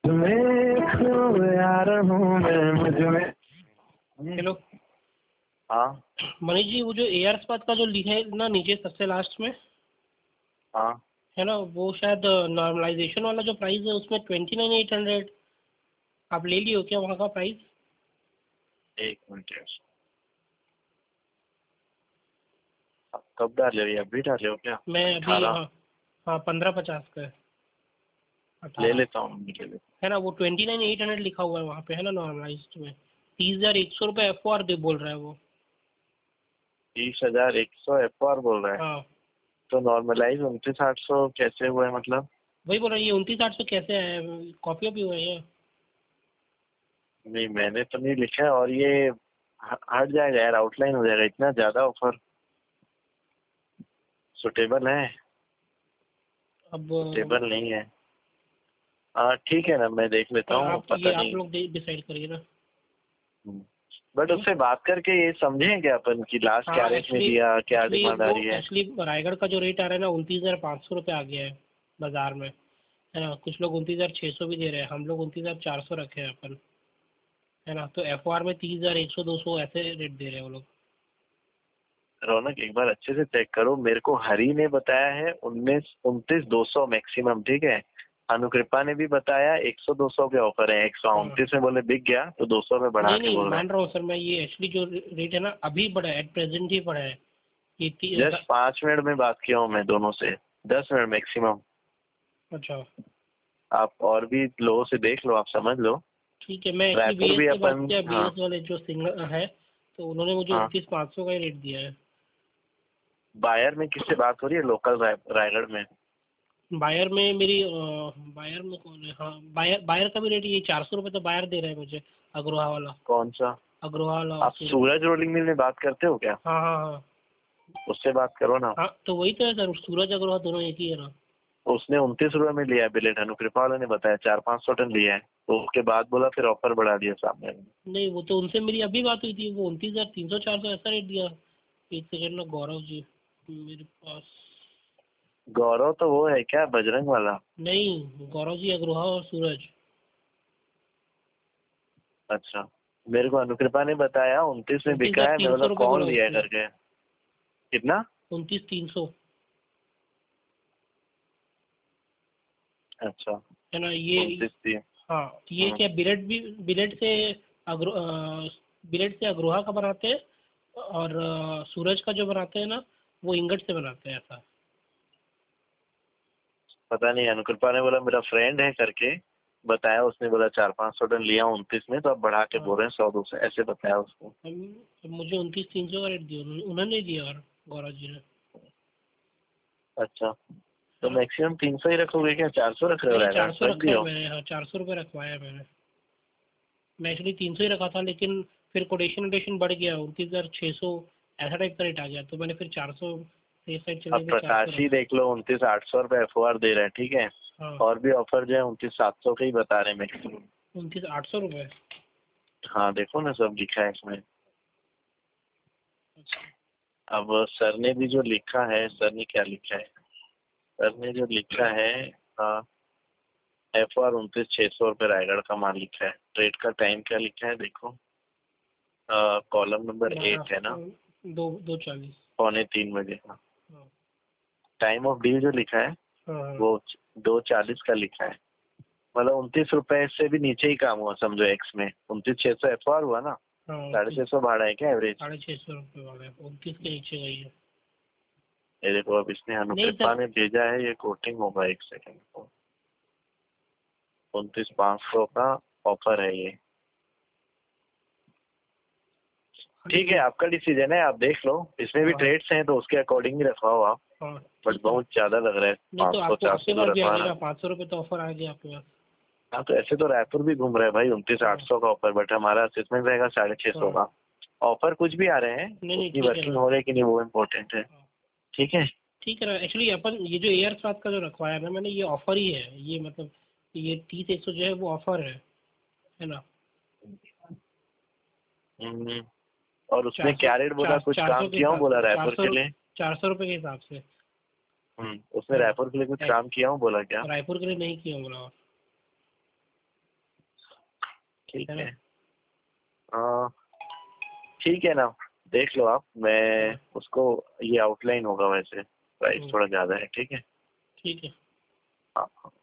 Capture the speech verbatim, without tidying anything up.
Hello. हाँ मनीष जी, वो जो ए आर इस्पात का जो लिखा है ना नीचे सबसे लास्ट में, हाँ है ना, वो शायद नॉर्मलाइजेशन वाला जो प्राइस है उसमें ट्वेंटी नाइन एट हंड्रेड आप ले लियो क्या वहाँ का प्राइस? एक मिनट यार, आप कब डाले हो? अभी डाले हो क्या? मैं अभी, अठारह हाँ हाँ, पंद्रह पचास का है, ले अठारह, लेता हूँ, ले लेता है ना। वो ट्वेंटी नाइन एट हंड्रेड लिखा हुआ है वहाँ पे, है ना, नॉर्मलाइज्ड में तीस हज़ार एक सौ रुपये एफ ओ आर दे बोल रहा है वो। तीस हजार एक सौ एफ आर बोल रहा है, हाँ, तो नॉर्मलाइज उनतीस आठ सौ कैसे हुआ है? मतलब वही बोल रहा है, ये उनतीस आठ सौ कैसे है, कॉपी भी हुआ है ये? नहीं, मैंने तो नहीं लिखा है। और ये ह- हट जाएगा यार, आउटलाइन हो जाएगा। इतना ज्यादा ऑफर सुटेबल है? अब सुटेबल नहीं है। हाँ ठीक है ना, मैं देख लेता पर हूँ, आप ये पता आप नहीं। लोग डिसाइड करिए ना। But hmm? उससे बात करके ये समझें क्या अपन कि लास्ट क्या हाँ, रेट में एक्चुअली दिया, क्या एक्चुअली डिमांड आ वो रही है? एक्चुअली रायगढ़ का जो रेट आ रहा है ना उनतीस हज़ार पाँच सौ रुपये आ गया है बाज़ार में, है ना। कुछ लोग उनतीस हज़ार छः सौ भी दे रहे हैं, हम लोग उनतीस हज़ार चार सौ रखे हैं अपन, है ना। तो एफ ओ आर में तीस हज़ार एक सौ दो सौ ऐसे रेट दे रहे हैं वो लोग। रौनक, एक बार अच्छे से चेक करो। मेरे को हरी ने बताया है उन्नीस उनतीस दो सौ मैक्सिमम, ठीक है। अनुकृपा ने भी बताया एक सौ दो सौ के ऑफर है। एक सौ हाँ, उनतीस में बोले बिक गया, तो दो सौ में बढ़ा नहीं के नहीं बोल रहे हैं। मान रहा हूँ सर मैं, ये एक्चुअली जो रेट है ना अभी बढ़ा है, एट प्रेजेंट ही बढ़ा है ये ती, जस्ट द, पाँच मिनट में बात किया हूँ मैं दोनों से, दस मिनट मैक्सिमम। अच्छा आप और भी लोगों से देख लो, आप समझ लो। ठीक है। मैं एक्चुअली रायपुर बी एस भी से बात अपन, किया, हाँ बी एस वाले जो सिंगर है तो उन्होंने मुझे हाँ। उनतीस पाँच सौ का ही रेट दिया है। बायर में किससे बात हो रही है? लोकल राय, रायगढ़ में? बायर में मेरी अ, बायर में कौन है, हाँ, बायर बायर का भी रेट ये चार सौ रुपये तो बायर दे रहा है मुझे, अग्रोहा वाला। कौन सा? अग्रोहा वाला आप सूरज। सूरज रोलिंग मिल में बात करते हो क्या? हाँ हाँ हाँ उससे बात करो ना। हाँ, तो वही तो है सर, सूरज अग्रोहा दोनों एक ही है ना। उसने उनतीस रुपए में लिया है बिलेट, अनुकृपा वाले ने बताया चार पाँच सौ टन लिया है। तो उसके बाद बोला फिर ऑफर बढ़ा दिया सामने में। नहीं, वो तो उनसे मेरी अभी बात हुई थी, वो उनतीस हज़ार तीन सौ चार सौ ऐसा रेट दिया। एक सेकेंड ना, गौरव जी मेरे पास। गौरव तो वो है क्या, बजरंग वाला? नहीं, गौरव जी अग्रोहा और सूरज। अच्छा, मेरे को अनुकृपा ने बताया उनतीस में उनतीस बिका हज़ार है। मैं तीन बोला सौ रुपये कौन बोला लिया है उसने। करके। कितना? उनतीस तीन सौ, अच्छा, है ना ये। उनतीस थी। हाँ, ये हम्म, क्या बिलेट भी, बिलेट से अग्रो अ, बिलेट से अग्रोहा का बनाते हैं, और अ, सूरज का जो बनाते हैं ना वो इंगट से बनाते हैं ऐसा। पता नहीं। अनुकृपा ने बोला मेरा फ्रेंड है करके बताया। उसने बोला चार पाँच सौ टन लिया उनतीस में, तो अब बढ़ा के हाँ, बोल रहे हैं सौ दो सौ ऐसे बताया उसको। हम मुझे उनतीस तीन सौ का रेट दिया उन्होंने, उन्होंने दिया, और गौरव जी ने। अच्छा, तो हाँ, मैक्सिमम तीन सौ ही रखोगे क्या? चार सौ रख रहे हो? नहीं रहेगा चार सौ रख रखा है दियो। मैंने, हाँ चार सौ रुपये रखवाया है मैंने। मैं एक्चुअली तीन सौ ही रखा था, लेकिन फिर कोटेशन वोटेशन बढ़ गया, उनतीस हज़ार छः सौ ऐसा टाइप का रेट आ गया, तो मैंने फिर चार सौ से साइड अब चलने पे चार सौ प्रकाश ही रखा। देख लो, उनतीस आठ सौ रुपए एफ ओ आर दे रहे हैं, ठीक है। हाँ, और भी ऑफर जो है उनतीस सात सौ के ही बता रहे हैं मैक्सिमम। उनतीस आठ सौ रुपये। हाँ देखो ना, सब लिखा है इसमें। अच्छा, अब सर ने भी जो लिखा है, सर ने क्या लिखा है? सर ने जो लिखा है, एफ आर उनतीस छह सौ रुपये रायगढ़ का माल लिखा है। ट्रेड का टाइम क्या लिखा है देखो, कॉलम नंबर बारह एट है ना, दो दो चालीस। पौने तीन बजे का। हाँ टाइम ऑफ डील जो लिखा है हाँ वो दो चालीस का लिखा है। मतलब उनतीस रुपए से भी नीचे ही काम हुआ समझो। एक्स में उनतीस छह सौ एफ आर हुआ ना, हाँ, साढ़े उनतीस छह सौ भाड़ा है क्या एवरेज? साढ़े छः सौ रुपये वाला है, उनतीस के नीचे गई है। ये देखो, अब इसने नहीं अनुकृपा सर, ने भेजा है, ये कोटिंग होगा। एक सेकंड को, उनतीस पाँच सौ का ऑफर है ये। ठीक है, ये, आपका डिसीजन है, आप देख लो। इसमें भी हाँ ट्रेड्स हैं तो उसके अकॉर्डिंग ही रखवाओ आप। हाँ बट ठीक है। बहुत ज्यादा लग रहा है, नहीं पाँच तो सौ आपको चार आपके सौ तो पास भी आ रखवा गया रहा ना, है। पाँच सौ रुपये तो ऑफर आ गया आपके पास। हाँ, तो ऐसे तो रायपुर भी घूम रहा है भाई उनतीस आठ हाँ सौ का ऑफर, बट हमारा असेसमेंट रहेगा साढ़े छह सौ हाँ, का। ऑफर कुछ भी आ रहे हैं, नहीं नहीं उतनी ठीक है वर्किंग ना। हो रही है कि नहीं वो इम्पोर्टेंट है। हाँ, ठीक है। ठीक है ना। एक्चुअली अपन ये जो एयर स्वाद का जो रखवाया ना मैंने, ये ऑफर ही है, ये मतलब ये तीस एक सौ जो है वो ऑफर है है ना। हम्म, और उसमें चार सौ क्या रेट बोला? चार कुछ चार सौ काम के किया हूँ हिसाब बोला से, चार रायपुर सौ के लिए? चार सौ रुपये के हिसाब से, हम्म, उसमें है ना। रायपुर के लिए कुछ ए- काम किया हूँ बोला क्या? रायपुर के लिए नहीं किया बोला। ठीक है ना? है। हाँ ठीक है ना, देख लो आप, मैं हाँ। उसको, ये आउटलाइन होगा वैसे, प्राइस हम्म, थोड़ा ज्यादा है, ठीक है। ठीक है। हाँ हाँ।